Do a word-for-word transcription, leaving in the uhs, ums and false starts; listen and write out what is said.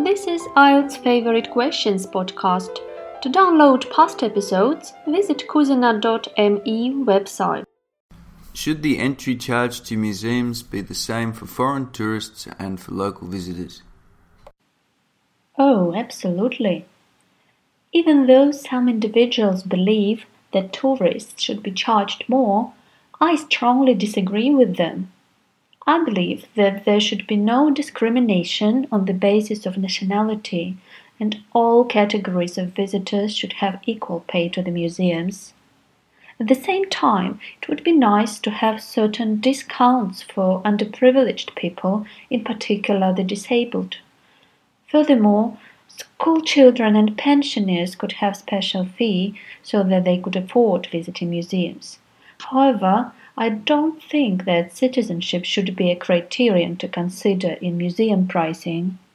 This is I E L T S Favorite Questions podcast. To download past episodes, visit kuzina dot me website. Should the entry charge to museums be the same for foreign tourists and for local visitors? Oh, absolutely. Even though some individuals believe that tourists should be charged more, I strongly disagree with them. I believe that there should be no discrimination on the basis of nationality, and all categories of visitors should have equal pay to the museums. At the same time, it would be nice to have certain discounts for underprivileged people, in particular the disabled. Furthermore, school children and pensioners could have special fee so that they could afford visiting museums. However, I don't think that citizenship should be a criterion to consider in museum pricing.